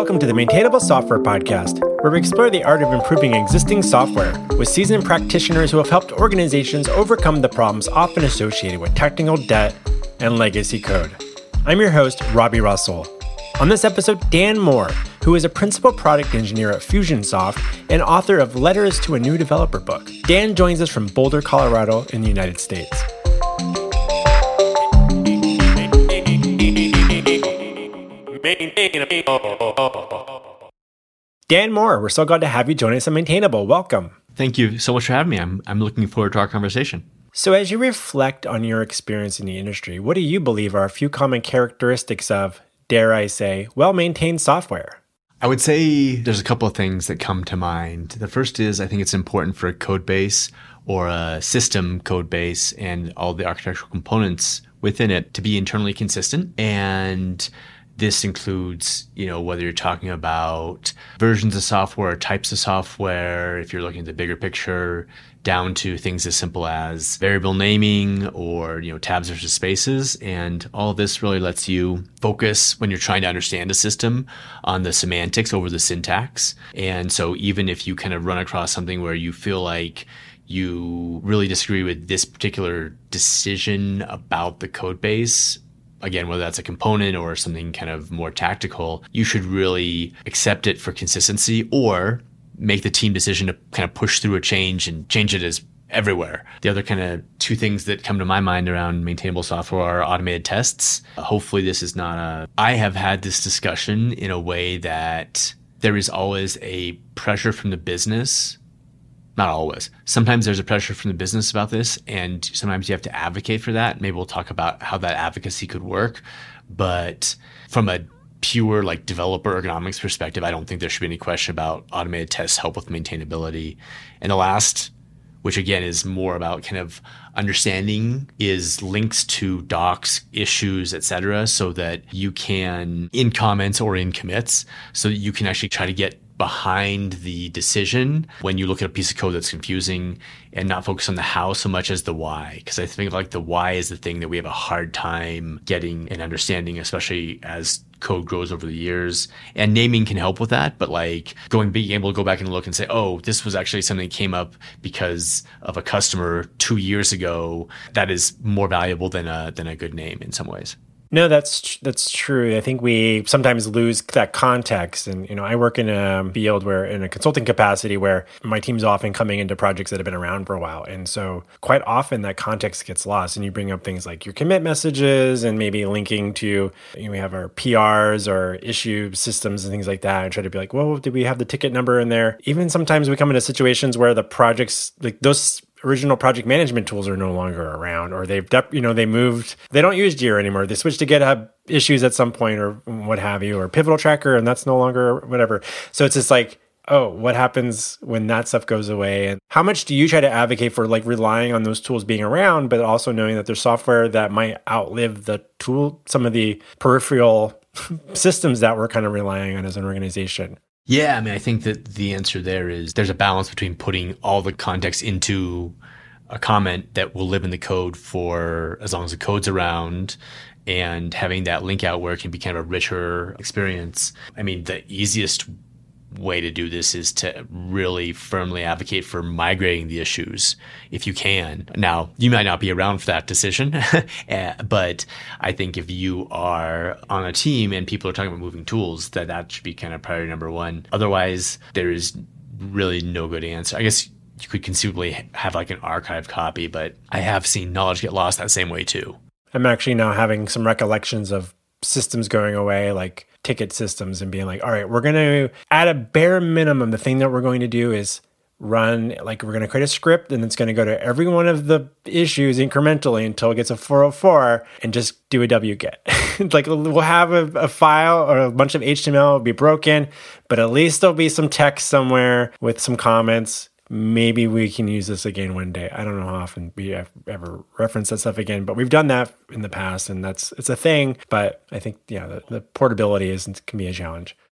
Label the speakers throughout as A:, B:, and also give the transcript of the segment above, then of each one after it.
A: Welcome to the Maintainable Software Podcast, where we explore the art of improving existing software with seasoned practitioners who have helped organizations overcome the problems often associated with technical debt and legacy code. I'm your host, Robbie Russell. On this episode, Dan Moore, who is a principal product engineer at Fusionsoft and author of Letters to a New Developer book. Dan joins us from Boulder, Colorado in the United States. Dan Moore, we're so glad to have you join us on Maintainable. Welcome.
B: Thank you so much for having me. I'm looking forward to our conversation.
A: So as you reflect on your experience in the industry, what do you believe are a few common characteristics of, dare I say, well-maintained software?
B: I would say there's a couple of things that come to mind. The first is I think it's important for a code base or a system code base and all the architectural components within it to be internally consistent. And this includes, whether you're talking about versions of software, types of software, if you're looking at the bigger picture, down to things as simple as variable naming or, tabs versus spaces. And all of this really lets you focus when you're trying to understand a system on the semantics over the syntax. And so even if you kind of run across something where you feel like you really disagree with this particular decision about the code base, again, whether that's a component or something kind of more tactical, you should really accept it for consistency or make the team decision to kind of push through a change and change it as everywhere. The other kind of two things that come to my mind around maintainable software are automated tests. Hopefully this is not I have had this discussion in a way that there is always a pressure from the business. Not always. Sometimes there's a pressure from the business about this, and sometimes you have to advocate for that. Maybe we'll talk about how that advocacy could work. But from a pure developer ergonomics perspective, I don't think there should be any question about automated tests help with maintainability. And the last, which again is more about kind of understanding, is links to docs, issues, etc., so that you can, in comments or in commits, so that you can actually try to get behind the decision when you look at a piece of code that's confusing and not focus on the how so much as the why. Because I think the why is the thing that we have a hard time getting and understanding, especially as code grows over the years. And naming can help with that, but being able to go back and look and say, oh, this was actually something that came up because of a customer 2 years ago, that is more valuable than a good name in some ways.
A: No, that's true. I think we sometimes lose that context. And, I work in a field where, in a consulting capacity, where my team's often coming into projects that have been around for a while. And so quite often that context gets lost. And you bring up things like your commit messages and maybe linking to, we have our PRs or issue systems and things like that. And try to be like, well, did we have the ticket number in there? Even sometimes we come into situations where the projects, those original project management tools are no longer around, or they moved, they don't use Jira anymore. They switched to GitHub issues at some point or what have you, or Pivotal Tracker, and that's no longer whatever. So it's just oh, what happens when that stuff goes away? And how much do you try to advocate for relying on those tools being around, but also knowing that there's software that might outlive the tool, some of the peripheral systems that we're kind of relying on as an organization?
B: Yeah, I think that the answer there is there's a balance between putting all the context into a comment that will live in the code for as long as the code's around, and having that link out where it can be kind of a richer experience. The easiest way to do this is to really firmly advocate for migrating the issues if you can. Now, you might not be around for that decision, but I think if you are on a team and people are talking about moving tools, that should be kind of priority number one. Otherwise, there is really no good answer. I guess you could conceivably have an archive copy, but I have seen knowledge get lost that same way too.
A: I'm actually now having some recollections of systems going away, like ticket systems, and being like, all right, we're going to, at a bare minimum, the thing that we're going to do is run, we're going to create a script, and it's going to go to every one of the issues incrementally until it gets a 404 and just do a wget. We'll have a file or a bunch of HTML will be broken, but at least there'll be some text somewhere with some comments. Maybe we can use this again one day. I don't know how often we ever reference that stuff again, but we've done that in the past, and it's a thing. But I think, the portability can be a challenge.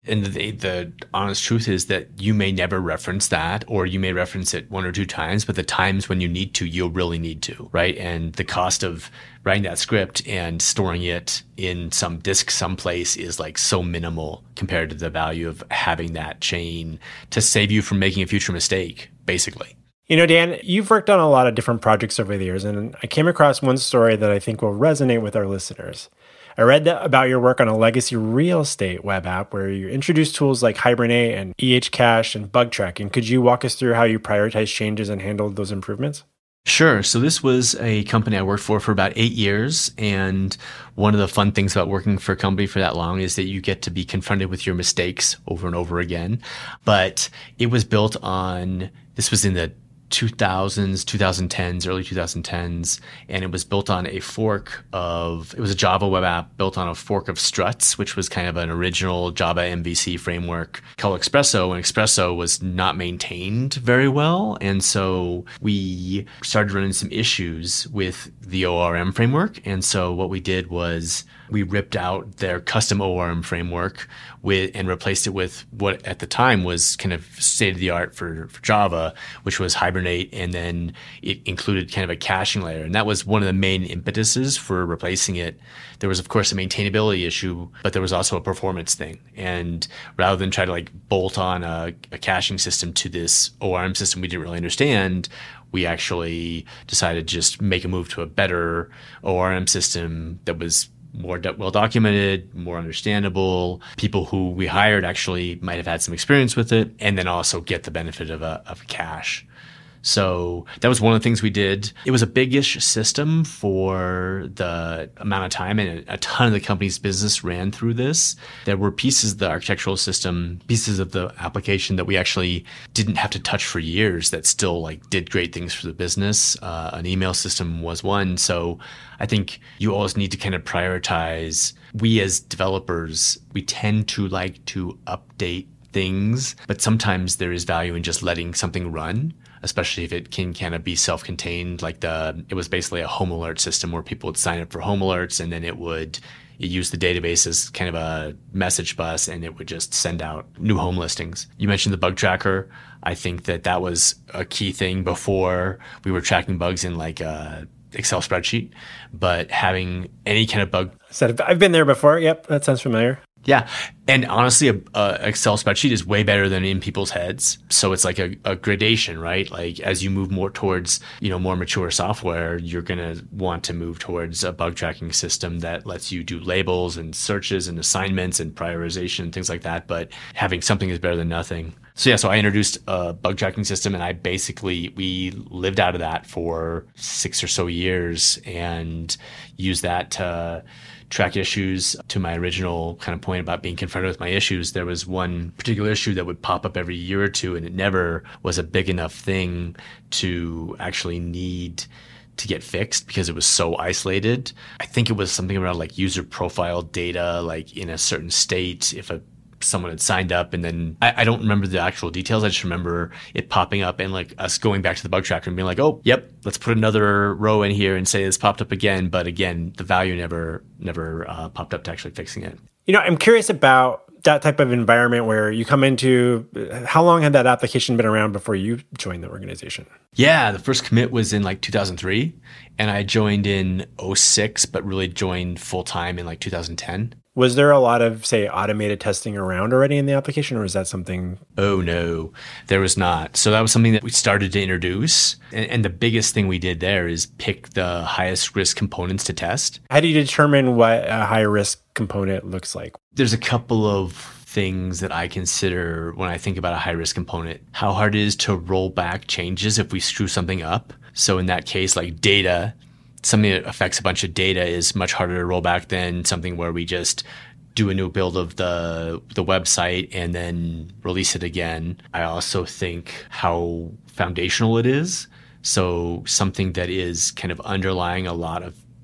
B: And the honest truth is that you may never reference that, or you may reference it one or two times, but the times when you need to, you'll really need to, right? And the cost of writing that script and storing it in some disk someplace is like so minimal compared to the value of having that chain to save you from making a future mistake, basically.
A: You know, Dan, you've worked on a lot of different projects over the years, and I came across one story that I think will resonate with our listeners. I read about your work on a legacy real estate web app where you introduced tools like Hibernate and EHCache and bug tracking. Could you walk us through how you prioritized changes and handled those improvements?
B: Sure. So this was a company I worked for about 8 years. And one of the fun things about working for a company for that long is that you get to be confronted with your mistakes over and over again. But it was built on, this was in the 2000s, 2010s, early 2010s, and it was built on a fork of, it was a Java web app built on a fork of Struts, which was kind of an original Java MVC framework called Expresso, and Expresso was not maintained very well. And so we started running some issues with the ORM framework. And so what we did was we ripped out their custom ORM framework and replaced it with what at the time was kind of state of the art for Java, which was Hibernate. And then it included kind of a caching layer. And that was one of the main impetuses for replacing it. There was, of course, a maintainability issue, but there was also a performance thing. And rather than try to like bolt on a caching system to this ORM system we didn't really understand, we actually decided to just make a move to a better ORM system that was more well documented, more understandable. People who we hired actually might have had some experience with it, and then also get the benefit of a cache. So that was one of the things we did. It was a big-ish system for the amount of time, and a ton of the company's business ran through this. There were pieces of the architectural system, pieces of the application that we actually didn't have to touch for years that still like did great things for the business. An email system was one. So I think you always need to kind of prioritize. We as developers, we tend to like to update things, but sometimes there is value in just letting something run, especially if it can kind of be self-contained. Like it was basically a home alert system where people would sign up for home alerts, and then it used the database as kind of a message bus, and it would just send out new home listings. You mentioned the bug tracker. I think that was a key thing. Before we were tracking bugs in like a Excel spreadsheet, but having any kind of bug.
A: I've been there before. Yep, that sounds familiar.
B: Yeah. And honestly, a Excel spreadsheet is way better than in people's heads. So it's like a gradation, right? Like as you move more towards, more mature software, you're going to want to move towards a bug tracking system that lets you do labels and searches and assignments and prioritization and things like that. But having something is better than nothing. So I introduced a bug tracking system, and we lived out of that for 6 or so years and used that to track issues. To my original kind of point about being confronted with my issues, there was one particular issue that would pop up every year or two, and it never was a big enough thing to actually need to get fixed because it was so isolated. I think it was something around like user profile data, like in a certain state, if someone had signed up, and then I don't remember the actual details. I just remember it popping up and like us going back to the bug tracker and being like, oh, yep, let's put another row in here and say it's popped up again. But again, the value never popped up to actually fixing it.
A: I'm curious about that type of environment where you come into. How long had that application been around before you joined the organization?
B: Yeah, the first commit was in like 2003, and I joined in 2006, but really joined full time in like 2010.
A: Was there a lot of, say, automated testing around already in the application, or is that something?
B: Oh, no, there was not. So that was something that we started to introduce. And the biggest thing we did there is pick the highest risk components to test.
A: How do you determine what a high risk component looks like?
B: There's a couple of things that I consider when I think about a high risk component. How hard it is to roll back changes if we screw something up. So in that case, like data, something that affects a bunch of data is much harder to roll back than something where we just do a new build of the website and then release it again. I also think how foundational it is. So something that is kind of underlying a lot of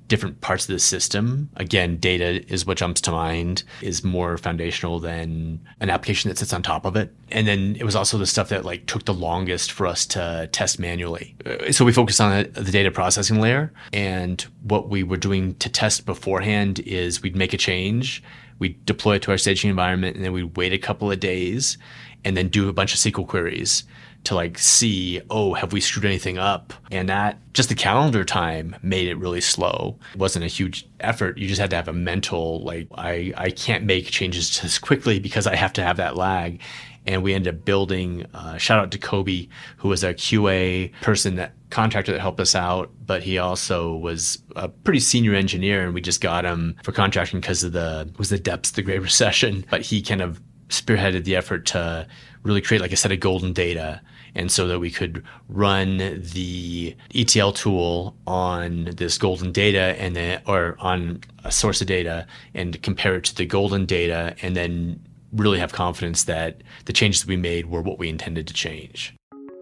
B: different parts of the system. Again, data is what jumps to mind, is more foundational than an application that sits on top of it. And then it was also the stuff that like took the longest for us to test manually. So we focused on the data processing layer. And what we were doing to test beforehand is we'd make a change, we'd deploy it to our staging environment, and then we'd wait a couple of days and then do a bunch of SQL queries to like see, oh, have we screwed anything up? And that, just the calendar time made it really slow. It wasn't a huge effort. You just had to have a mental, like, I can't make changes this quickly because I have to have that lag. And we ended up building, shout out to Kobe, who was a QA person, that contractor that helped us out, but he also was a pretty senior engineer, and we just got him for contracting because of the depths of the Great Recession. But he kind of spearheaded the effort to really create like a set of golden data, and so that we could run the ETL tool on this golden data and then, or on a source of data, and compare it to the golden data, and then really have confidence that the changes we made were what we intended to change.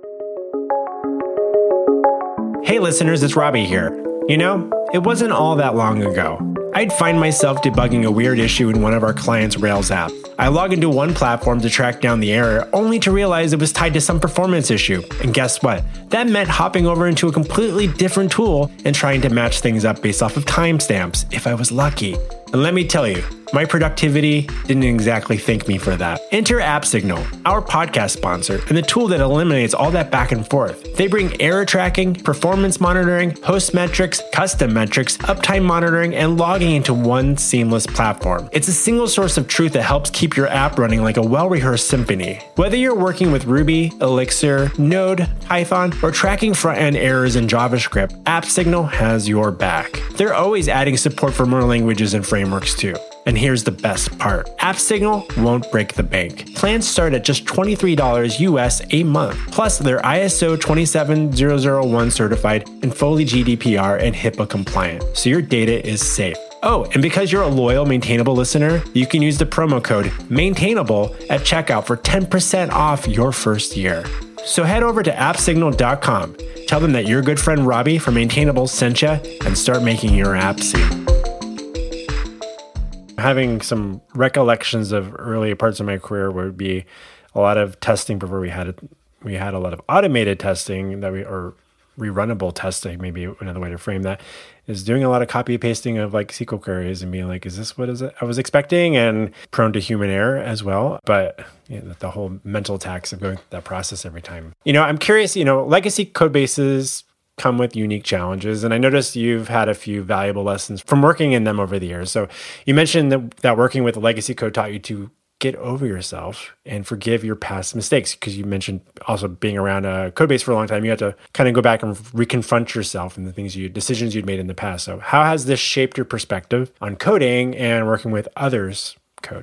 A: Hey listeners, it's Robbie here. You know, it wasn't all that long ago I'd find myself debugging a weird issue in one of our clients' Rails app. I log into one platform to track down the error, only to realize it was tied to some performance issue. And guess what? That meant hopping over into a completely different tool and trying to match things up based off of timestamps, if I was lucky. And let me tell you, my productivity didn't exactly thank me for that. Enter AppSignal, our podcast sponsor, and the tool that eliminates all that back and forth. They bring error tracking, performance monitoring, host metrics, custom metrics, uptime monitoring, and logging into one seamless platform. It's a single source of truth that helps keep your app running like a well-rehearsed symphony. Whether you're working with Ruby, Elixir, Node, Python, or tracking front-end errors in JavaScript, AppSignal has your back. They're always adding support for more languages and frameworks too. And here's the best part. AppSignal won't break the bank. Plans start at just $23 US a month. Plus, they're ISO 27001 certified and fully GDPR and HIPAA compliant, so your data is safe. Oh, and because you're a loyal Maintainable listener, you can use the promo code MAINTAINABLE at checkout for 10% off your first year. So head over to appsignal.com, tell them that your good friend Robbie from Maintainable sent you, and start making your app soon. Having some recollections of early parts of my career would be a lot of testing before we had a lot of automated testing or rerunnable testing, maybe another way to frame that, is doing a lot of copy pasting of like SQL queries and being like, is this what I was expecting? And prone to human error as well. But the whole mental tax of going through that process every time. I'm curious, legacy code bases come with unique challenges. And I noticed you've had a few valuable lessons from working in them over the years. So you mentioned that working with legacy code taught you to get over yourself and forgive your past mistakes, because you mentioned also being around a code base for a long time, you had to kind of go back and reconfront yourself and the decisions you'd made in the past. So how has this shaped your perspective on coding and working with others' code?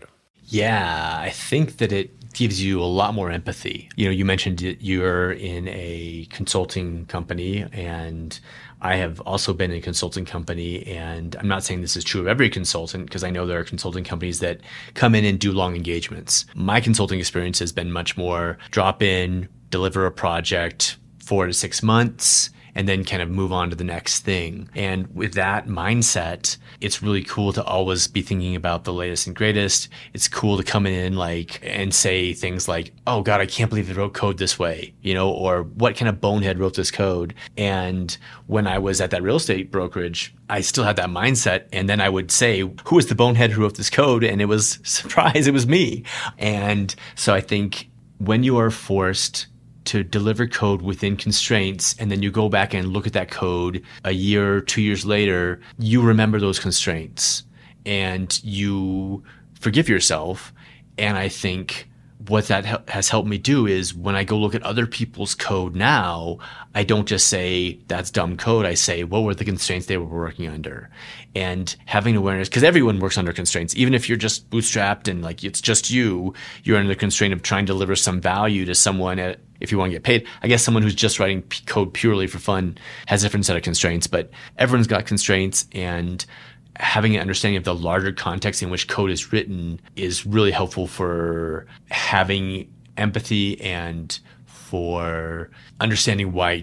B: Yeah, I think that it gives you a lot more empathy. You mentioned you're in a consulting company, and I have also been in a consulting company, and I'm not saying this is true of every consultant, because I know there are consulting companies that come in and do long engagements. My consulting experience has been much more drop in, deliver a project, 4 to 6 months, and then kind of move on to the next thing. And with that mindset, it's really cool to always be thinking about the latest and greatest. It's cool to come in and say things like, oh God, I can't believe they wrote code this way, or what kind of bonehead wrote this code? And when I was at that real estate brokerage, I still had that mindset. And then I would say, who is the bonehead who wrote this code? And it was, surprise, it was me. And so I think when you are forced to deliver code within constraints, and then you go back and look at that code a year or 2 years later, you remember those constraints and you forgive yourself. And I think what that has helped me do is when I go look at other people's code now, I don't just say that's dumb code. I say, what were the constraints they were working under? And having awareness, because everyone works under constraints, even if you're just bootstrapped and like it's just you're under the constraint of trying to deliver some value to someone if you want to get paid. I guess someone who's just writing code purely for fun has a different set of constraints, but everyone's got constraints, and having an understanding of the larger context in which code is written is really helpful for having empathy and for understanding why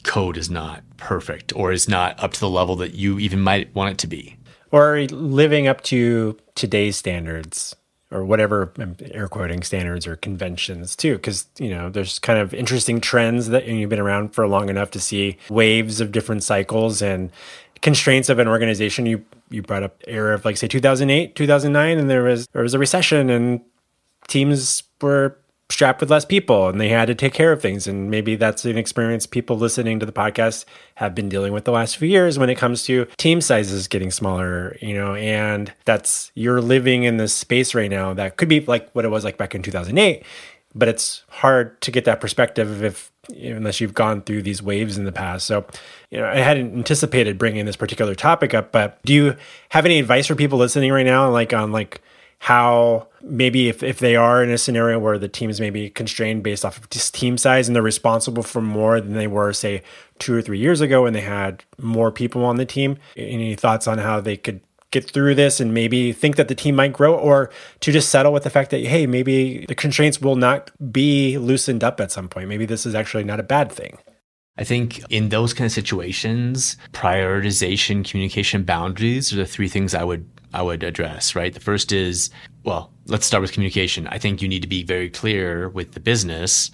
B: code is not perfect or is not up to the level that you even might want it to be.
A: Or living up to today's standards or whatever, I'm air quoting, standards or conventions too. Because, there's kind of interesting trends that you've been around for long enough to see waves of different cycles and constraints of an organization. You brought up era of, like, say 2008, 2009, and there was a recession and teams were strapped with less people and they had to take care of things. And maybe that's an experience people listening to the podcast have been dealing with the last few years when it comes to team sizes getting smaller, and you're living in this space right now that could be like what it was like back in 2008, but it's hard to get that perspective unless you've gone through these waves in the past. So, I hadn't anticipated bringing this particular topic up, but do you have any advice for people listening right now, on how maybe if they are in a scenario where the team is maybe constrained based off of just team size and they're responsible for more than they were, say, 2 or 3 years ago when they had more people on the team? Any thoughts on how they could get through this and maybe think that the team might grow, or to just settle with the fact that, hey, maybe the constraints will not be loosened up at some point. Maybe this is actually not a bad thing.
B: I think in those kind of situations, prioritization, communication, boundaries are the 3 things I would address, right? The first is, well, let's start with communication. I think you need to be very clear with the business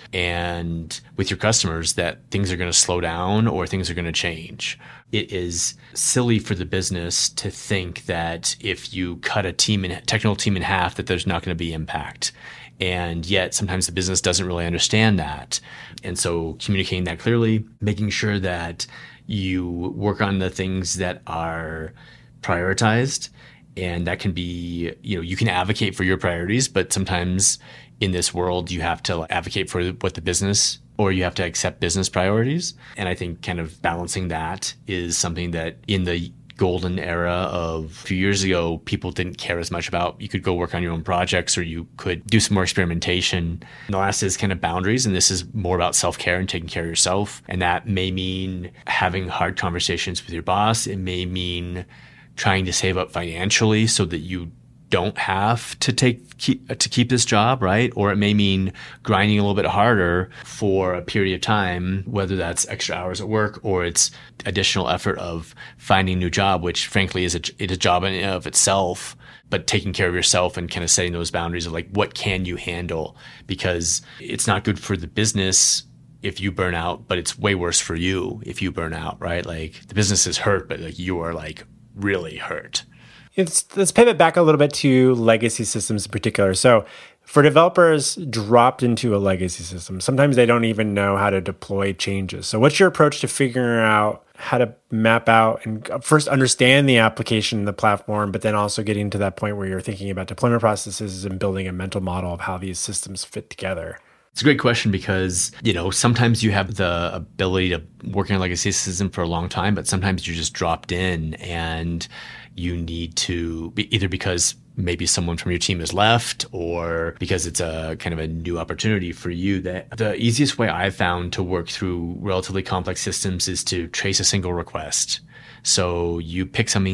B: and with your customers that things are going to slow down or things are going to change. It is silly for the business to think that if you cut a technical team in half, that there's not going to be impact. And yet sometimes the business doesn't really understand that. And so communicating that clearly, making sure that you work on the things that are prioritized. And that can be, you can advocate for your priorities, but sometimes in this world, you have to advocate for what the business, or you have to accept business priorities. And I think kind of balancing that is something that in the golden era of a few years ago, people didn't care as much about. You could go work on your own projects or you could do some more experimentation. And the last is kind of boundaries. And this is more about self-care and taking care of yourself. And that may mean having hard conversations with your boss. It may mean trying to save up financially so that you don't have to keep this job, right? Or it may mean grinding a little bit harder for a period of time, whether that's extra hours at work or it's additional effort of finding a new job, which frankly is a job in and of itself, but taking care of yourself and kind of setting those boundaries of what can you handle? Because it's not good for the business if you burn out, but it's way worse for you if you burn out, right? The business is hurt, but you are really hurt.
A: Let's pivot back a little bit to legacy systems in particular. So for developers dropped into a legacy system, sometimes they don't even know how to deploy changes. So what's your approach to figuring out how to map out and first understand the application, the platform, but then also getting to that point where you're thinking about deployment processes and building a mental model of how these systems fit together?
B: It's a great question because, sometimes you have the ability to work in a legacy system for a long time, but sometimes you're just dropped in and you need to be either because maybe someone from your team has left or because it's a kind of a new opportunity for you. That the easiest way I've found to work through relatively complex systems is to trace a single request. So you pick something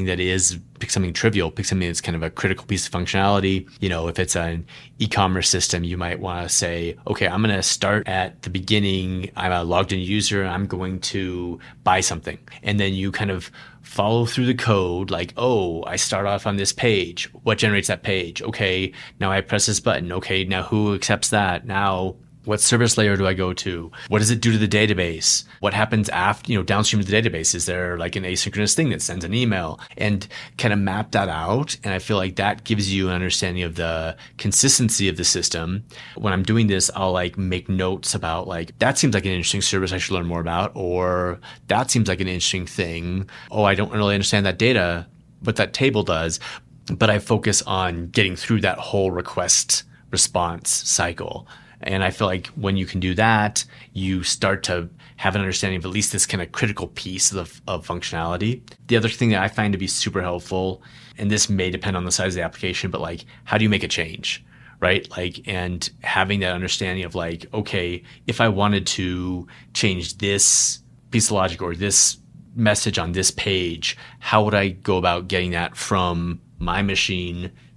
B: trivial, pick something that's kind of a critical piece of functionality. If it's an e-commerce system, you might want to say, okay, I'm going to start at the beginning. I'm a logged in user. I'm going to buy something. And then you kind of follow through the code I start off on this page. What generates that page? Okay, now I press this button. Okay, now who accepts that? Now what service layer do I go to? What does it do to the database? What happens after, downstream of the database? Is there an asynchronous thing that sends an email? And kind of map that out. And I feel like that gives you an understanding of the consistency of the system. When I'm doing this, I'll make notes about that seems like an interesting service I should learn more about, or that seems like an interesting thing. Oh, I don't really understand that data, what that table does. But I focus on getting through that whole request response cycle. And I feel like when you can do that, you start to have an understanding of at least this kind of critical piece of functionality. The other thing that I find to be super helpful, and this may depend on the size of the application, but how do you make a change, right? And having that understanding of okay, if I wanted to change this piece of logic or this message on this page, how would I go about getting that from my machine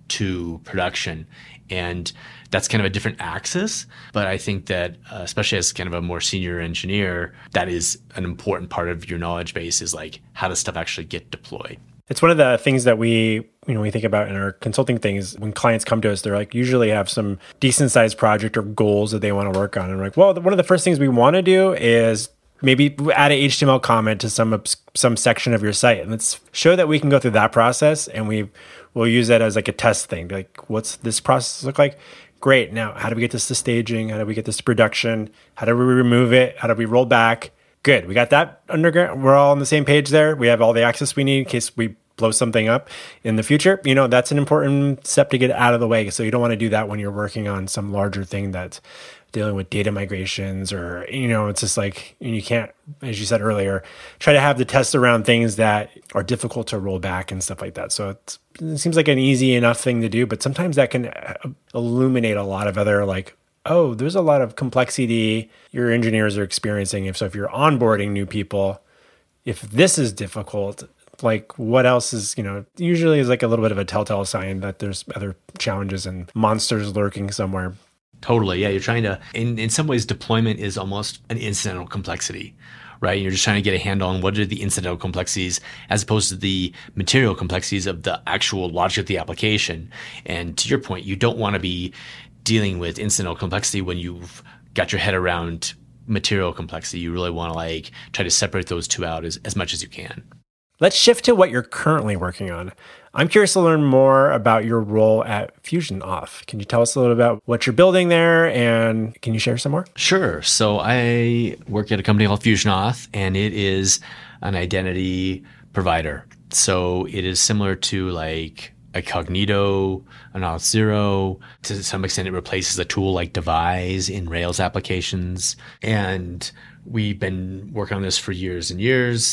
B: to production. And that's kind of a different axis. But I think that, especially as kind of a more senior engineer, that is an important part of your knowledge base, is like, how does stuff actually get deployed?
A: It's one of the things that we think about in our consulting things. When clients come to us, they're like, usually have some decent sized project or goals that they want to work on. And we're like, well, one of the first things we want to do is maybe add an HTML comment to some section of your site. And let's show that we can go through that process, and we'll use that as like a test thing. Like, what's this process look like? Great. Now, how do we get this to staging? How do we get this to production? How do we remove it? How do we roll back? Good. We got that underground. We're all on the same page there. We have all the access we need in case we blow something up in the future. That's an important step to get out of the way. So you don't want to do that when you're working on some larger thing that's dealing with data migrations, or, it's just like, you can't, as you said earlier, try to have the tests around things that are difficult to roll back and stuff like that. So it seems like an easy enough thing to do, but sometimes that can illuminate a lot of other, like, oh, there's a lot of complexity your engineers are experiencing. If you're onboarding new people, if this is difficult, like, what else is, usually is like a little bit of a telltale sign that there's other challenges and monsters lurking somewhere.
B: Totally. Yeah. You're trying to, in some ways, deployment is almost an incidental complexity, right? You're just trying to get a handle on what are the incidental complexities as opposed to the material complexities of the actual logic of the application. And to your point, you don't want to be dealing with incidental complexity when you've got your head around material complexity. You really want to try to separate those two out as much as you can.
A: Let's shift to what you're currently working on. I'm curious to learn more about your role at FusionAuth. Can you tell us a little about what you're building there, and can you share some more? Sure.
B: So I work at a company called FusionAuth, and it is an identity provider. So it is similar to like a Cognito, an Auth0. To some extent, it replaces a tool like Devise in Rails applications. And we've been working on this for years and years,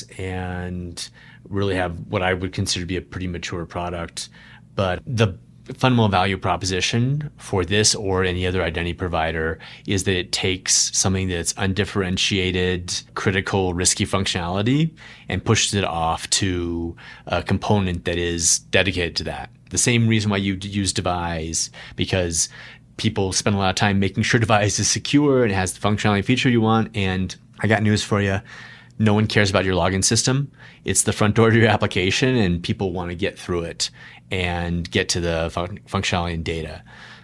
B: and really have what I would consider to be a pretty mature product. But the fundamental value proposition for this or any other identity provider is that it takes something that's undifferentiated, critical, risky functionality and pushes it off to a component that is dedicated to that. The same reason why you use Devise, because people spend a lot of time making sure Devise is secure and has the functionality feature you want. And I got news for you. No one cares about your login system. It's the front door to your application, and people want to get through it and get to the functionality and data.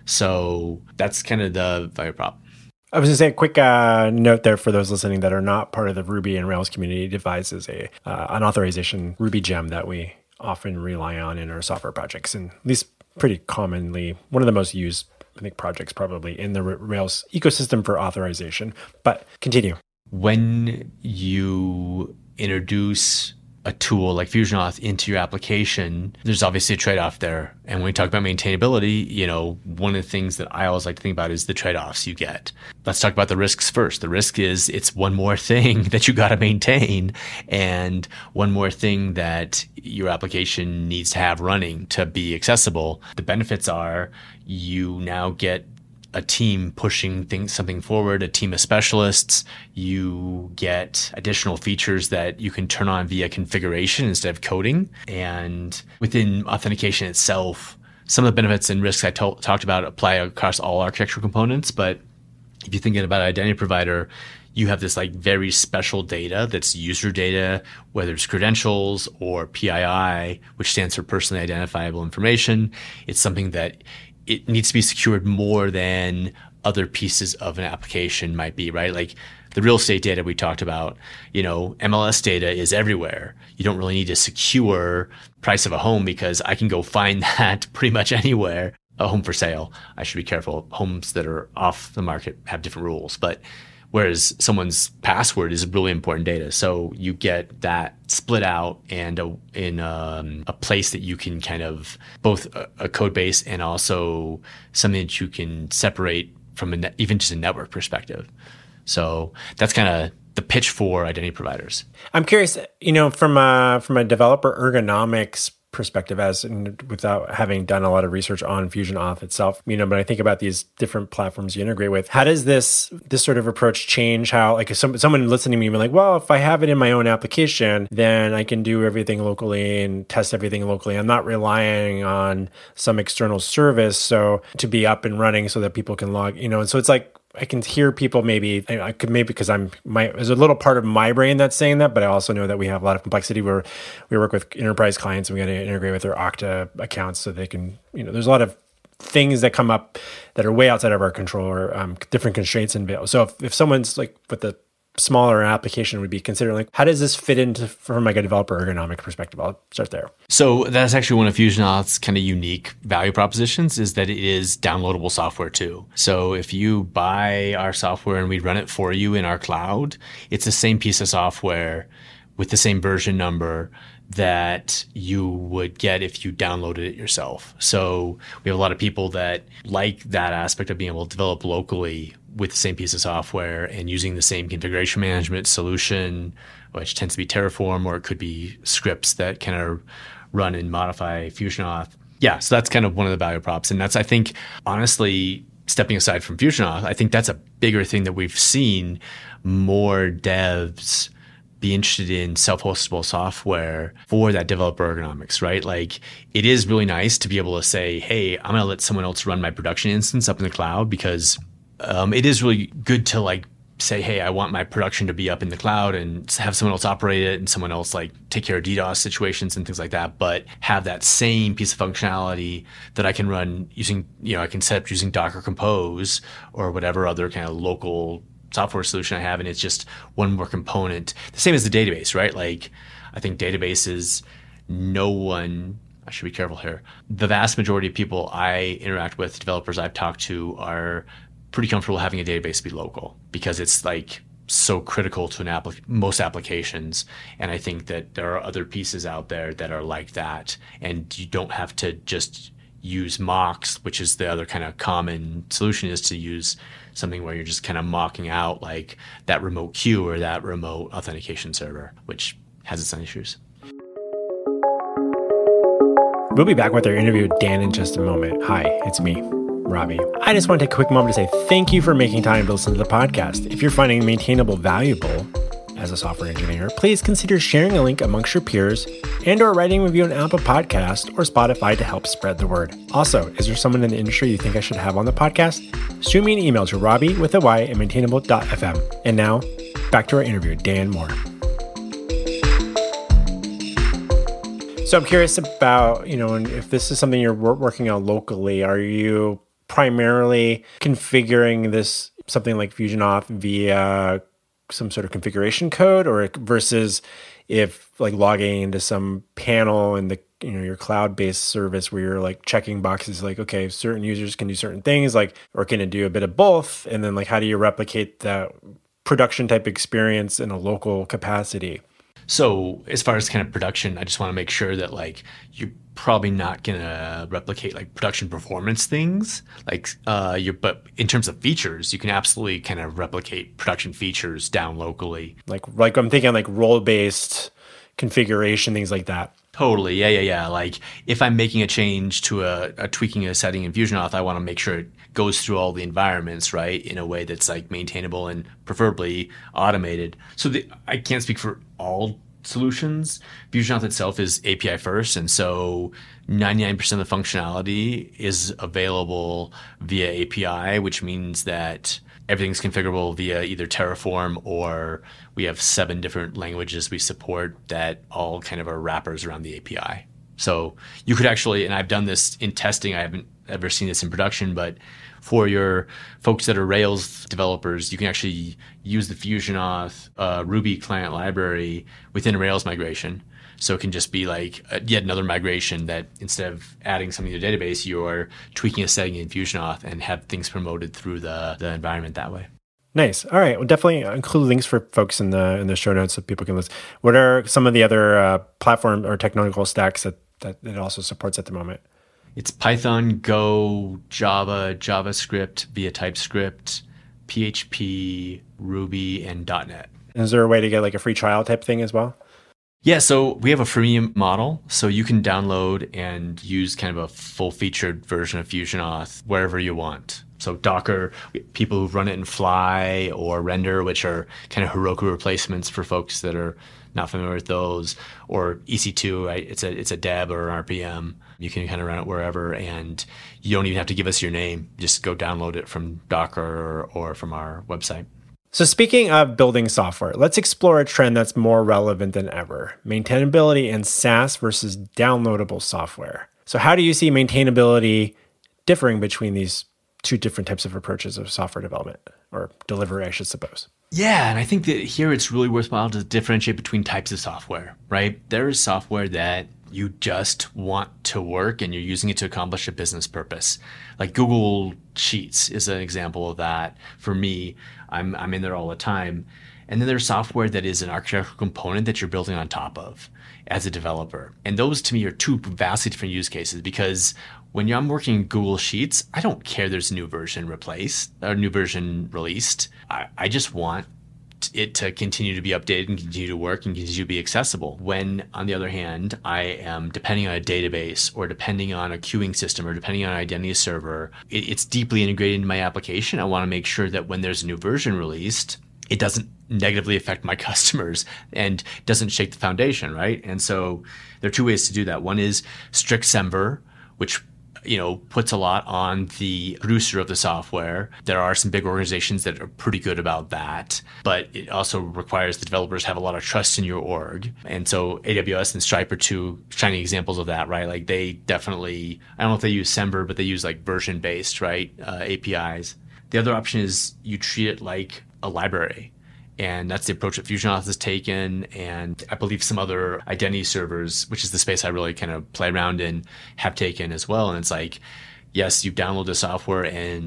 B: So that's kind of the value prop.
A: I was going to say a quick note there for those listening that are not part of the Ruby and Rails community. Devise is an authorization Ruby gem that we often rely on in our software projects, and at least pretty commonly one of the most used, I think, projects probably in the Rails ecosystem for authorization. But continue.
B: When you introduce a tool like FusionAuth into your application, there's obviously a trade-off there. And when we talk about maintainability, one of the things that I always like to think about is the trade-offs you get. Let's talk about the risks first. The risk is it's one more thing that you got to maintain, and one more thing that your application needs to have running to be accessible. The benefits are you now get a team pushing something forward, a team of specialists. You get additional features that you can turn on via configuration instead of coding. And within authentication itself, some of the benefits and risks I talked about apply across all architectural components. But if you're thinking about an identity provider, you have this very special data that's user data, whether it's credentials or PII, which stands for personally identifiable information. It's something that it needs to be secured more than other pieces of an application might be, right? Like the real estate data we talked about, MLS data is everywhere. You don't really need to secure price of a home because I can go find that pretty much anywhere. A home for sale. I should be careful. Homes that are off the market have different rules, but whereas someone's password is really important data. So you get that split out and in a place that you can kind of both a code base and also something that you can separate from even just a network perspective. So that's kind of the pitch for identity providers.
A: I'm curious, from a developer ergonomics perspective without having done a lot of research on Fusion Auth itself, but I think about these different platforms you integrate with. How does this sort of approach change how, like, if someone listening to me be like, well, if I have it in my own application, then I can do everything locally and test everything locally. I'm not relying on some external service so to be up and running so that people can log, and so it's like, I can hear people I could because there's a little part of my brain that's saying that, but I also know that we have a lot of complexity where we work with enterprise clients and we got to integrate with their Okta accounts so they can, there's a lot of things that come up that are way outside of our control or different constraints in Vail. So if someone's like with a smaller application would be considering like, how does this fit into from like a developer ergonomic perspective? I'll start there.
B: So that's actually one of Fusion Auth's kind of unique value propositions is that it is downloadable software too. So if you buy our software and we run it for you in our cloud, it's the same piece of software with the same version number that you would get if you downloaded it yourself. So we have a lot of people that like that aspect of being able to develop locally with the same piece of software and using the same configuration management solution, which tends to be Terraform, or it could be scripts that kind of run and modify Fusion Auth. Yeah, so that's kind of one of the value props. And that's, I think, honestly, stepping aside from Fusion Auth, I think that's a bigger thing that we've seen more devs be interested in self-hostable software for that developer ergonomics, right? Like, it is really nice to be able to say, hey, I'm going to let someone else run my production instance up in the cloud, because it is really good to like say, hey, I want my production to be up in the cloud and have someone else operate it and someone else like take care of DDoS situations and things like that, but have that same piece of functionality that I can run using, I can set up using Docker Compose or whatever other kind of local software solution I have, and it's just one more component. The same as the database, right? Like, I think databases, I should be careful here. The vast majority of people I interact with, developers I've talked to, are pretty comfortable having a database be local because it's like so critical to most applications. And I think that there are other pieces out there that are like that, and you don't have to just use mocks, which is the other kind of common solution, is to use something where you're just kind of mocking out like that remote queue or that remote authentication server, which has its own issues.
A: We'll be back with our interview with Dan in just a moment. Hi, it's me, Robbie. I just want to take a quick moment to say thank you for making time to listen to the podcast. If you're finding Maintainable valuable as a software engineer, please consider sharing a link amongst your peers and/or writing a review on Apple Podcast or Spotify to help spread the word. Also, is there someone in the industry you think I should have on the podcast? Shoot me an email to robbie@maintainable.fm. And now, back to our interview with Dan Moore. So I'm curious about, if this is something you're working on locally, are you primarily configuring this something like Fusion Auth via some sort of configuration code, or versus if like logging into some panel in the your cloud-based service where you're like checking boxes like, okay, certain users can do certain things, like, or can it do a bit of both? And then like, how do you replicate that production type experience in a local capacity?
B: So as far as kind of production, I just want to make sure that like you're probably not going to replicate like production performance things. But in terms of features, you can absolutely kind of replicate production features down locally. Like
A: I'm thinking like role-based configuration, things like that.
B: Totally. Yeah. Like if I'm making a change to a tweaking a setting in Fusion Auth, I want to make sure it goes through all the environments, right, in a way that's like maintainable and preferably automated. So I can't speak for all solutions. Fusion Auth itself is API first, and so 99% of the functionality is available via API, which means that everything's configurable via either Terraform, or we have 7 different languages we support that all kind of are wrappers around the API. So you could actually, and I've done this in testing, I haven't ever seen this in production, but for your folks that are Rails developers, you can actually use the Fusion Auth Ruby client library within a Rails migration. So it can just be like yet another migration that instead of adding something to the database, you're tweaking a setting in Fusion Auth and have things promoted through the environment that way.
A: Nice. All right. We'll definitely include links for folks in the show notes so people can listen. What are some of the other platform or technical stacks that it also supports at the moment?
B: It's Python, Go, Java, JavaScript via TypeScript, PHP, Ruby, and .NET.
A: Is there a way to get like a free trial type thing as well?
B: Yeah, so we have a freemium model, so you can download and use kind of a full-featured version of FusionAuth wherever you want. So Docker, people who run it in Fly or Render, which are kind of Heroku replacements for folks that are not familiar with those, or EC2, right? It's a deb or an RPM. You can kind of run it wherever, and you don't even have to give us your name. Just go download it from Docker or from our website.
A: So speaking of building software, let's explore a trend that's more relevant than ever: maintainability in SaaS versus downloadable software. So how do you see maintainability differing between these two different types of approaches of software development or delivery, I should suppose?
B: Yeah, and I think that here it's really worthwhile to differentiate between types of software, right? There is software that you just want to work and you're using it to accomplish a business purpose. Like Google Sheets is an example of that. For me, I'm in there all the time. And then there's software that is an architectural component that you're building on top of as a developer. And those to me are two vastly different use cases, because when I'm working in Google Sheets, I don't care there's a new version replaced or new version released. I just want it to continue to be updated and continue to work and continue to be accessible. When, on the other hand, I am depending on a database or depending on a queuing system or depending on an identity server, it's deeply integrated into my application. I want to make sure that when there's a new version released, it doesn't negatively affect my customers and doesn't shake the foundation, right? And so there are two ways to do that. One is strict SEMVer, which puts a lot on the producer of the software. There are some big organizations that are pretty good about that, but it also requires the developers have a lot of trust in your org. And so AWS and Stripe are two shining examples of that, right? Like they definitely, I don't know if they use SEMVer, but they use like version-based, right? APIs. The other option is you treat it like a library. And that's the approach that FusionAuth has taken. And I believe some other identity servers, which is the space I really kind of play around in, have taken as well. And it's like, yes, you download the software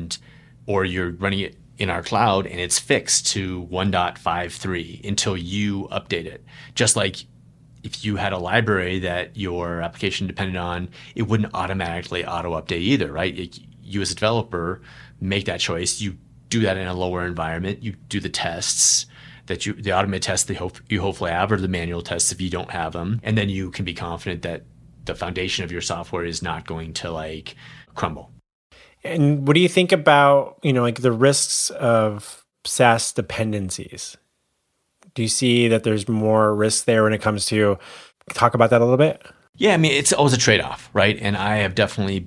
B: or you're running it in our cloud and it's fixed to 1.53 until you update it. Just like if you had a library that your application depended on, it wouldn't automatically auto-update either, right? You as a developer make that choice. You do that in a lower environment. You do the tests the automated tests you hopefully have, or the manual tests if you don't have them. And then you can be confident that the foundation of your software is not going to like crumble.
A: And what do you think about, like the risks of SaaS dependencies? Do you see that there's more risk there when it comes to talk about that a little bit?
B: Yeah, I mean, it's always a trade-off, right? And I have definitely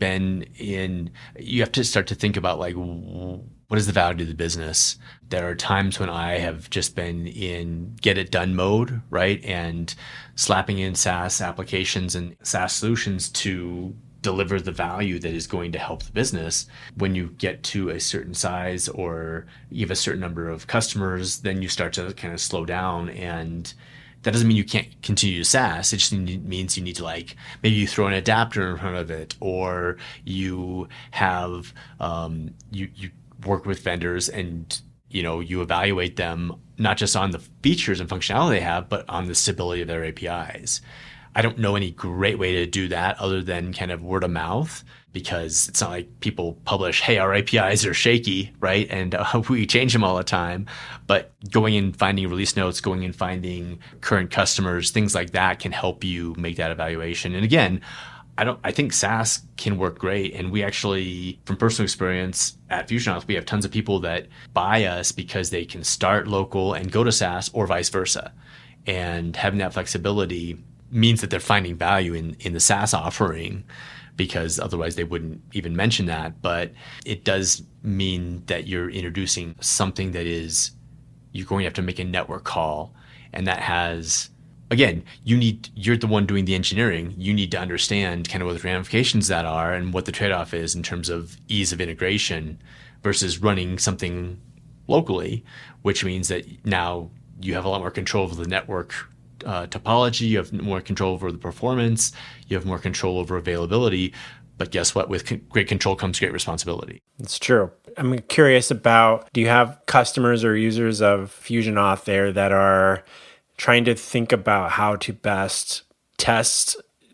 B: you have to start to think about like, what is the value of the business? There are times when I have just been in get it done mode, right? And slapping in SaaS applications and SaaS solutions to deliver the value that is going to help the business. When you get to a certain size or you have a certain number of customers, then you start to kind of slow down, and that doesn't mean you can't continue to SaaS. It just means you need to maybe you throw an adapter in front of it, or you have you work with vendors and you evaluate them not just on the features and functionality they have, but on the stability of their APIs. I don't know any great way to do that other than kind of word of mouth, because it's not like people publish, hey, our APIs are shaky, right? And we change them all the time. But going and finding release notes, going and finding current customers, things like that can help you make that evaluation. And again, I think SaaS can work great. And we actually, from personal experience at FusionAuth, we have tons of people that buy us because they can start local and go to SaaS, or vice versa. And having that flexibility means that they're finding value in the SaaS offering, because otherwise they wouldn't even mention that. But it does mean that you're introducing something that you're going to have to make a network call. And that has, again, you're the one doing the engineering. You need to understand kind of what the ramifications that are and what the trade-off is in terms of ease of integration versus running something locally, which means that now you have a lot more control over the network topology, you have more control over the performance, you have more control over availability. But guess what? With great control comes great responsibility.
A: It's true. I'm curious about, do you have customers or users of FusionAuth there that are trying to think about how to best test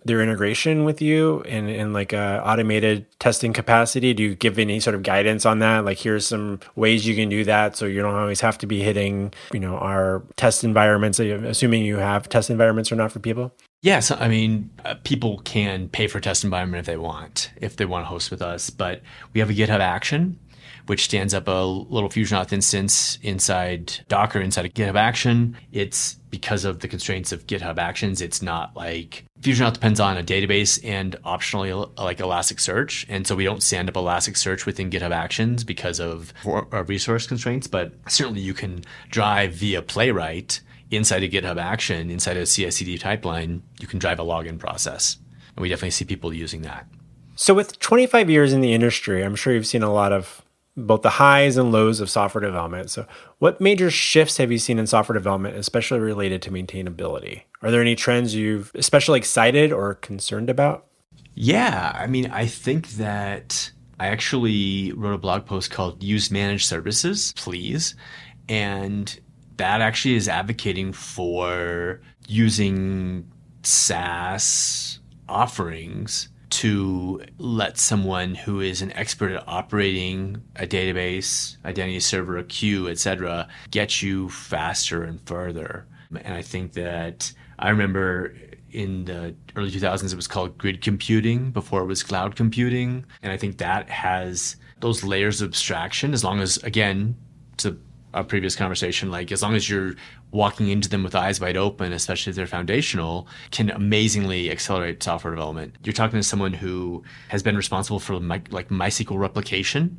A: their integration with you in like a automated testing capacity? Do you give any sort of guidance on that? Like, here's some ways you can do that so you don't always have to be hitting, our test environments, assuming you have test environments or not for people?
B: Yes, I mean, people can pay for a test environment if they want to host with us, but we have a GitHub Action, which stands up a little FusionAuth instance inside Docker, inside a GitHub Action. It's because of the constraints of GitHub Actions. It's not like FusionAuth depends on a database and optionally like Elasticsearch. And so we don't stand up Elasticsearch within GitHub Actions because of resource constraints, but certainly you can drive via Playwright inside a GitHub Action, inside a CI/CD pipeline, you can drive a login process. And we definitely see people using that.
A: So with 25 years in the industry, I'm sure you've seen a lot of both the highs and lows of software development. So what major shifts have you seen in software development, especially related to maintainability? Are there any trends you've especially excited or concerned about?
B: Yeah, I mean, I think that I actually wrote a blog post called Use Managed Services, Please. And that actually is advocating for using SaaS offerings to let someone who is an expert at operating a database, identity server, a queue, etc., get you faster and further. And I think that I remember in the early 2000s, it was called grid computing before it was cloud computing. And I think that has those layers of abstraction, as long as, again, to a previous conversation, like as long as you're walking into them with eyes wide open, especially if they're foundational, can amazingly accelerate software development. You're talking to someone who has been responsible for like MySQL replication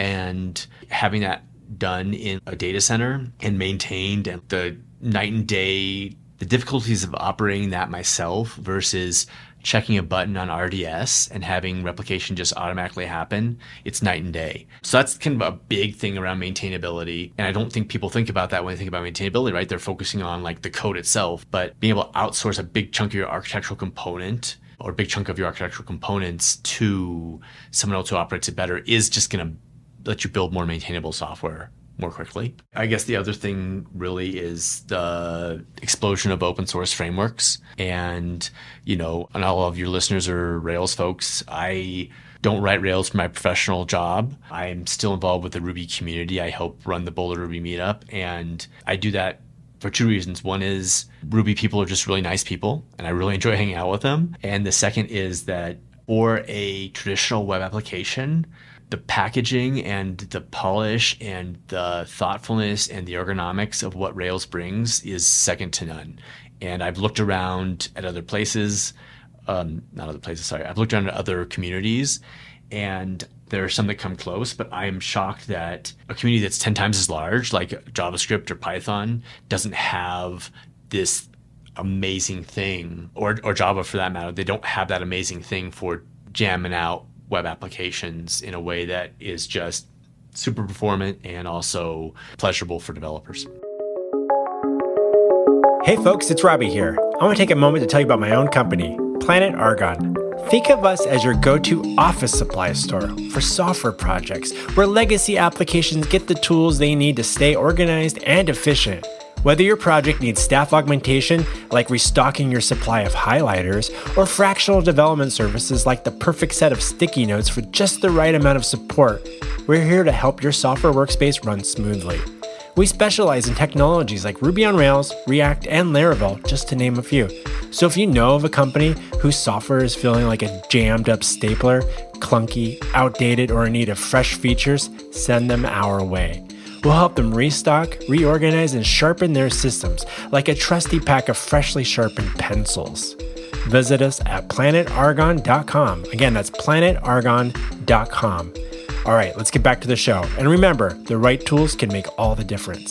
B: and having that done in a data center and maintained, and the night and day, the difficulties of operating that myself versus checking a button on RDS and having replication just automatically happen, it's night and day. So that's kind of a big thing around maintainability. And I don't think people think about that when they think about maintainability, right? They're focusing on like the code itself, but being able to outsource a big chunk of your architectural component or a big chunk of your architectural components to someone else who operates it better is just going to let you build more maintainable software more quickly. I guess the other thing really is the explosion of open source frameworks. And, and all of your listeners are Rails folks. I don't write Rails for my professional job. I'm still involved with the Ruby community. I help run the Boulder Ruby meetup. And I do that for two reasons. One is Ruby people are just really nice people, and I really enjoy hanging out with them. And the second is that for a traditional web application, the packaging and the polish and the thoughtfulness and the ergonomics of what Rails brings is second to none. And I've looked around at other places, I've looked around at other communities, and there are some that come close, but I am shocked that a community that's 10 times as large, like JavaScript or Python, doesn't have this amazing thing, or Java for that matter. They don't have that amazing thing for jamming out web applications in a way that is just super performant and also pleasurable for developers.
A: Hey folks, it's Robbie here. I want to take a moment to tell you about my own company, Planet Argon. Think of us as your go-to office supply store for software projects, where legacy applications get the tools they need to stay organized and efficient. Whether your project needs staff augmentation, like restocking your supply of highlighters, or fractional development services like the perfect set of sticky notes for just the right amount of support, we're here to help your software workspace run smoothly. We specialize in technologies like Ruby on Rails, React, and Laravel, just to name a few. So if you know of a company whose software is feeling like a jammed up stapler, clunky, outdated, or in need of fresh features, send them our way. We'll help them restock, reorganize, and sharpen their systems like a trusty pack of freshly sharpened pencils. Visit us at planetargon.com. Again, that's planetargon.com. All right, let's get back to the show. And remember, the right tools can make all the difference.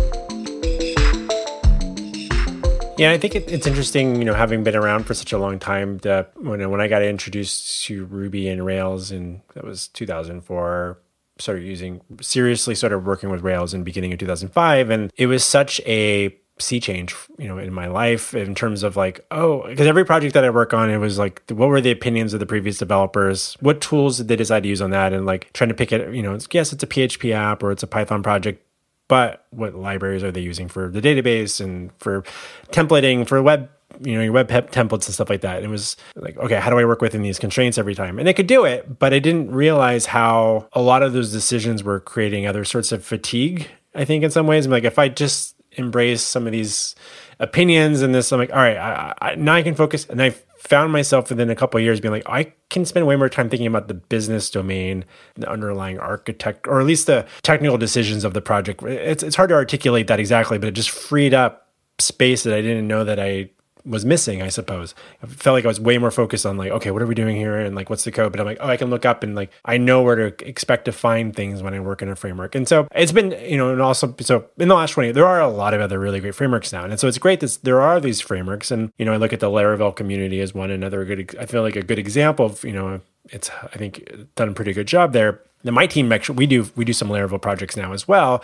A: Yeah, I think it's interesting, having been around for such a long time, that when I got introduced to Ruby and Rails, and that was 2004, seriously started working with Rails in the beginning of 2005. And it was such a sea change, in my life in terms of because every project that I work on, it was like, what were the opinions of the previous developers? What tools did they decide to use on that? And trying to pick it, yes, it's a PHP app or it's a Python project, but what libraries are they using for the database and for templating, for web your web templates and stuff like that. And it was like, okay, how do I work within these constraints every time? And they could do it, but I didn't realize how a lot of those decisions were creating other sorts of fatigue, I think, in some ways. I'm like, if I just embrace some of these opinions and this, I'm like, all right, now I can focus. And I found myself within a couple of years being like, I can spend way more time thinking about the business domain, the underlying architect, or at least the technical decisions of the project. It's hard to articulate that exactly, but it just freed up space that I didn't know that I was missing, I suppose. I felt like I was way more focused on like, okay, what are we doing here? And like, what's the code? But I'm like, oh, I can look up and like, I know where to expect to find things when I work in a framework. And so it's been, and also, so in the last 20, there are a lot of other really great frameworks now. And so it's great that there are these frameworks. And, I look at the Laravel community as another good, I feel like a good example of, it's, I think, done a pretty good job there. Now, my team, actually, we do some Laravel projects now as well.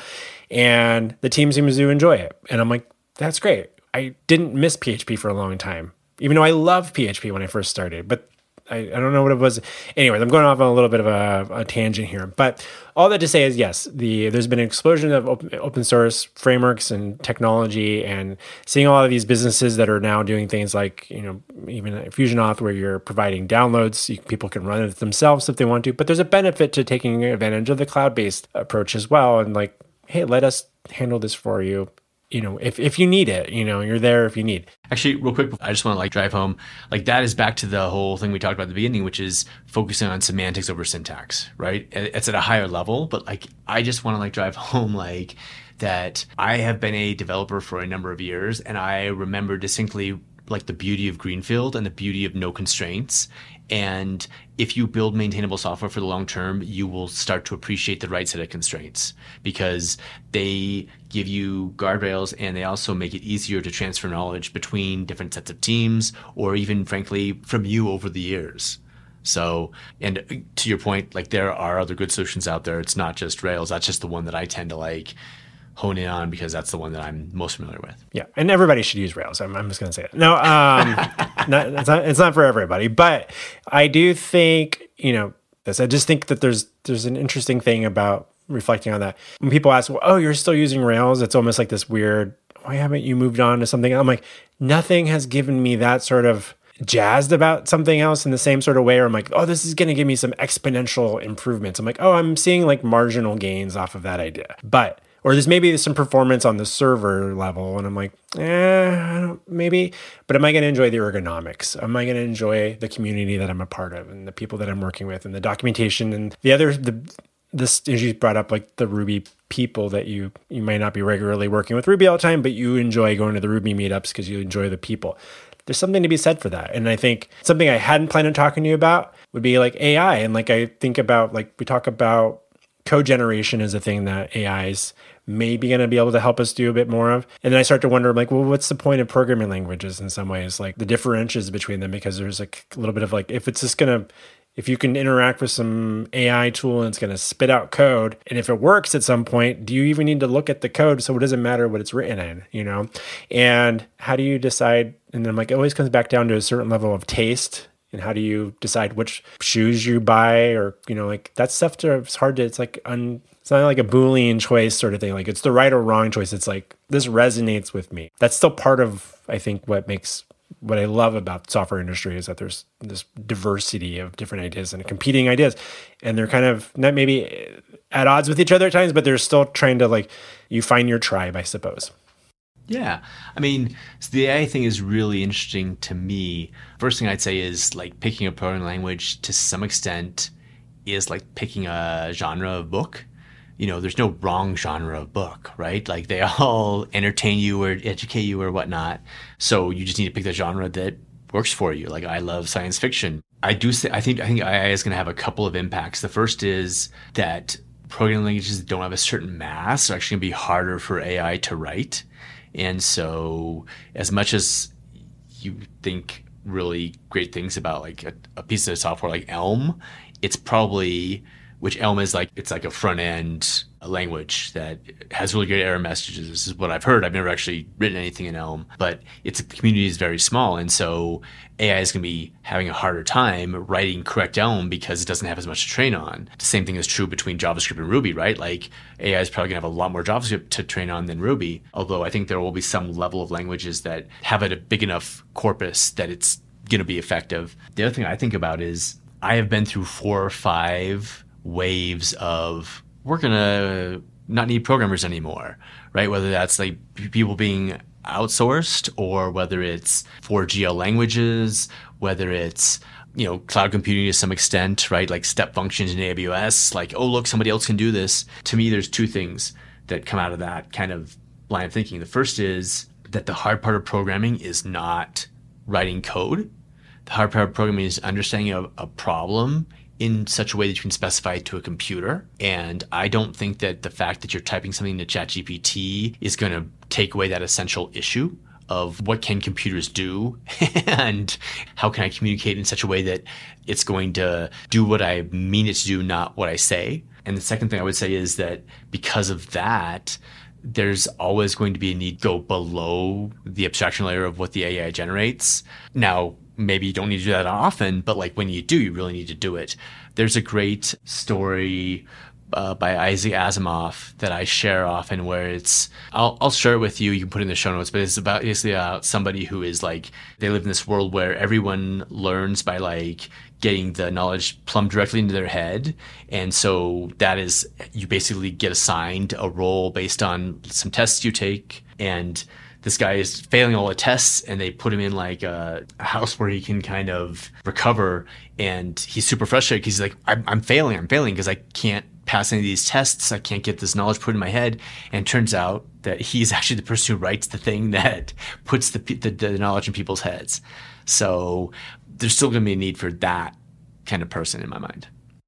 A: And the team seems to enjoy it. And I'm like, that's great. I didn't miss PHP for a long time, even though I loved PHP when I first started, but I don't know what it was. Anyways, I'm going off on a little bit of a tangent here, but all that to say is, yes, there's been an explosion of open source frameworks and technology, and seeing a lot of these businesses that are now doing things like, even FusionAuth, where you're providing downloads, people can run it themselves if they want to, but there's a benefit to taking advantage of the cloud-based approach as well. And like, hey, let us handle this for you. If you need it, you're there if you need.
B: Actually, real quick, I just want to drive home. That is back to the whole thing we talked about at the beginning, which is focusing on semantics over syntax, right? It's at a higher level, but I just want to drive home that I have been a developer for a number of years, and I remember distinctly the beauty of Greenfield and the beauty of no constraints. And if you build maintainable software for the long term, you will start to appreciate the right set of constraints, because they give you guardrails and they also make it easier to transfer knowledge between different sets of teams, or even, frankly, from you over the years. So, and to your point, there are other good solutions out there. It's not just Rails. That's just the one that I tend to hone in on, because that's the one that I'm most familiar with.
A: Yeah, and everybody should use Rails. I'm just going to say it. No, it's not for everybody, but I do think this. I just think that there's an interesting thing about reflecting on that. When people ask, well, "Oh, you're still using Rails?" It's almost like this weird, "Why haven't you moved on to something?" I'm like, nothing has given me that sort of jazzed about something else in the same sort of way, or I'm like, oh, this is going to give me some exponential improvements. I'm like, oh, I'm seeing marginal gains off of that idea, or there's some performance on the server level. And I'm like, maybe, but am I going to enjoy the ergonomics? Am I going to enjoy the community that I'm a part of and the people that I'm working with and the documentation and this, as you brought up, the Ruby people that you might not be regularly working with Ruby all the time, but you enjoy going to the Ruby meetups because you enjoy the people. There's something to be said for that. And I think something I hadn't planned on talking to you about would be AI. And I think about, we talk about code generation as a thing that AI's maybe going to be able to help us do a bit more of. And then I start to wonder, well, what's the point of programming languages in some ways, the differentials between them, because there's a little bit of if you can interact with some AI tool and it's going to spit out code, and if it works at some point, do you even need to look at the code? So it doesn't matter what it's written in, And how do you decide? And then it always comes back down to a certain level of taste. And how do you decide which shoes you buy, or, that stuff, it's hard to, it's not like a Boolean choice sort of thing. It's the right or wrong choice. It's this resonates with me. That's still part of, I think, what I love about the software industry is that there's this diversity of different ideas and competing ideas. And they're kind of not maybe at odds with each other at times, but they're still trying to you find your tribe, I suppose.
B: Yeah. So the AI thing is really interesting to me. First thing I'd say is picking a programming language to some extent is picking a genre of book. There's no wrong genre of book, right? They all entertain you or educate you or whatnot. So you just need to pick the genre that works for you. I love science fiction. I think AI is going to have a couple of impacts. The first is that programming languages that don't have a certain mass are actually going to be harder for AI to write. And so as much as you think really great things about a piece of software like Elm, it's probably, which Elm is it's a front end a language that has really good error messages. This is what I've heard. I've never actually written anything in Elm, but its community is very small. And so AI is going to be having a harder time writing correct Elm because it doesn't have as much to train on. The same thing is true between JavaScript and Ruby, right? Like AI is probably going to have a lot more JavaScript to train on than Ruby, although I think there will be some level of languages that have a big enough corpus that it's going to be effective. The other thing I think about is I have been through 4 or 5 waves of we're going to not need programmers anymore, right? Whether that's like people being outsourced or whether it's for GL languages, whether it's, cloud computing to some extent, right? Like step functions in AWS, like, oh, look, somebody else can do this. To me, there's 2 things that come out of that kind of line of thinking. The first is that the hard part of programming is not writing code. The hard part of programming is understanding a problem in such a way that you can specify it to a computer. And I don't think that the fact that you're typing something to ChatGPT is going to take away that essential issue of what can computers do and how can I communicate in such a way that it's going to do what I mean it to do, not what I say. And the second thing I would say is that because of that, there's always going to be a need to go below the abstraction layer of what the AI generates. Now, maybe you don't need to do that often, but like when you do, you really need to do it. There's a great story by Isaac Asimov that I share often where it's, I'll share it with you. You can put it in the show notes, but it's basically about somebody who is like, they live in this world where everyone learns by like getting the knowledge plumbed directly into their head. And so that is, you basically get assigned a role based on some tests you take. And this guy is failing all the tests and they put him in like a house where he can kind of recover. And he's super frustrated because he's like, I'm failing because I can't pass any of these tests. I can't get this knowledge put in my head. And it turns out that he's actually the person who writes the thing that puts the knowledge in people's heads. So there's still going to be a need for that kind of person in my mind.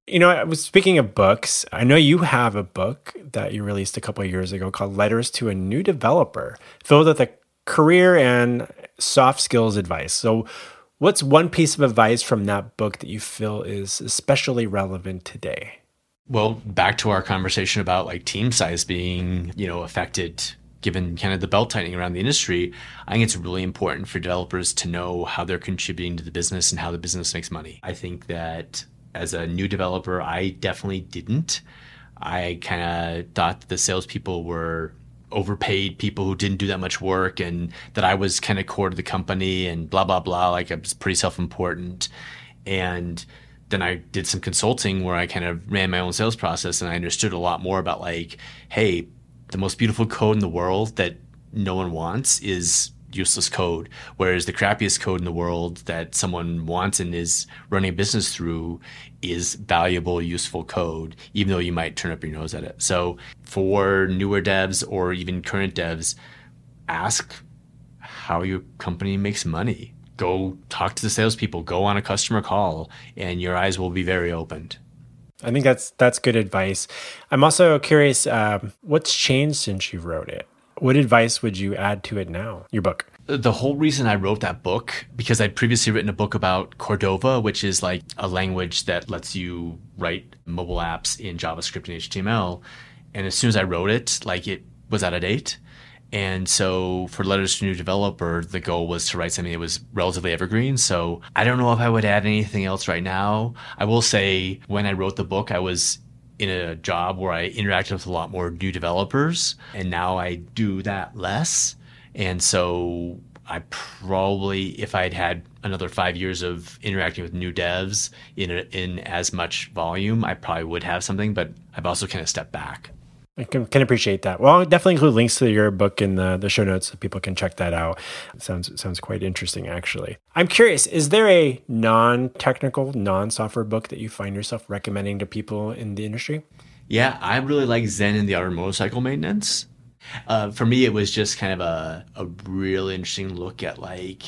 A: I was speaking of books. I know you have a book that you released a couple of years ago called Letters to a New Developer, filled with a career and soft skills advice. So what's one piece of advice from that book that you feel is especially relevant today?
B: Well, back to our conversation about like team size being, affected given kind of the belt tightening around the industry. I think it's really important for developers to know how they're contributing to the business and how the business makes money. I think that as a new developer, I definitely didn't. I kind of thought that the salespeople were overpaid people who didn't do that much work and that I was kind of core to the company and blah, blah, blah. Like I was pretty self-important. And then I did some consulting where I kind of ran my own sales process and I understood a lot more about like, hey, the most beautiful code in the world that no one wants is useless code, whereas the crappiest code in the world that someone wants and is running a business through is valuable, useful code, even though you might turn up your nose at it. So for newer devs or even current devs, ask how your company makes money. Go talk to the salespeople, go on a customer call, and your eyes will be very opened.
A: I think that's good advice. I'm also curious, what's changed since you wrote it? What advice would you add to it now, your book?
B: The whole reason I wrote that book, because I'd previously written a book about Cordova, which is like a language that lets you write mobile apps in JavaScript and HTML. And as soon as I wrote it, like it was out of date. And so for Letters to a New Developer, the goal was to write something that was relatively evergreen. So I don't know if I would add anything else right now. I will say when I wrote the book, I was in a job where I interacted with a lot more new developers, and now I do that less. And so I probably, if I'd had another 5 years of interacting with new devs in as much volume, I probably would have something, but I've also kind of stepped back.
A: I can appreciate that. Well, I'll definitely include links to your book in the show notes so people can check that out. It sounds quite interesting, actually. I'm curious, is there a non-technical, non-software book that you find yourself recommending to people in the industry?
B: Yeah, I really like Zen and the Art of Motorcycle Maintenance. For me, it was just kind of a really interesting look at like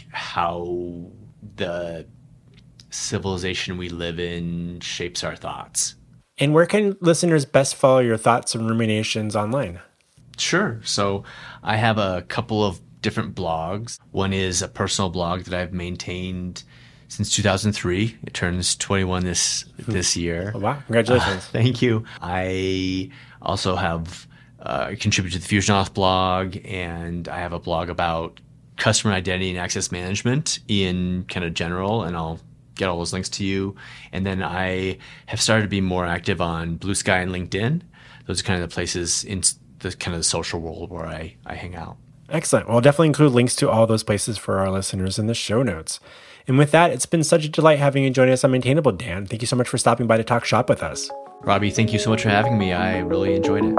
B: how the civilization we live in shapes our thoughts.
A: And where can listeners best follow your thoughts and ruminations online?
B: Sure. So I have a couple of different blogs. One is a personal blog that I've maintained since 2003. It turns 21 this year.
A: Oh, wow. Congratulations.
B: Thank you. I also have contributed to the Fusion Auth blog, and I have a blog about customer identity and access management in kind of general, and I'll get all those links to you. And then I have started to be more active on Blue Sky and LinkedIn. Those are kind of the places in the kind of the social world where I hang out.
A: Excellent. Well, I'll definitely include links to all those places for our listeners in the show notes. And with that, it's been such a delight having you join us on Maintainable, Dan. Thank you so much for stopping by to talk shop with us.
B: Robbie, thank you so much for having me. I really enjoyed it.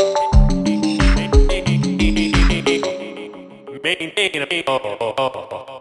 C: Maintain a